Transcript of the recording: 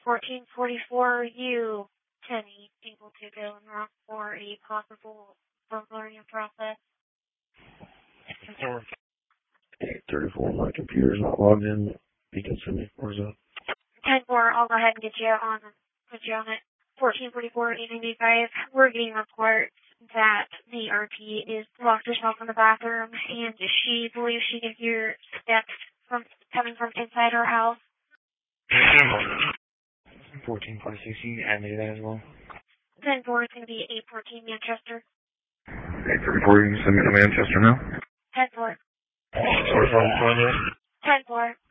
1444, you, Tenny, able to go and rock for a possible burglary process. 834, my computer's not logged in. Beacon City, where's that? 10-4, I'll go ahead and put you on it. 1444, 895, we're getting reports that the RP is locked herself in the bathroom, and she believes she can hear steps coming from inside her house. 14560, add me to that as well. 10-4 is going to be 814 Manchester. 834, you can send me to Manchester now? 10-4. Sorry, 10-4.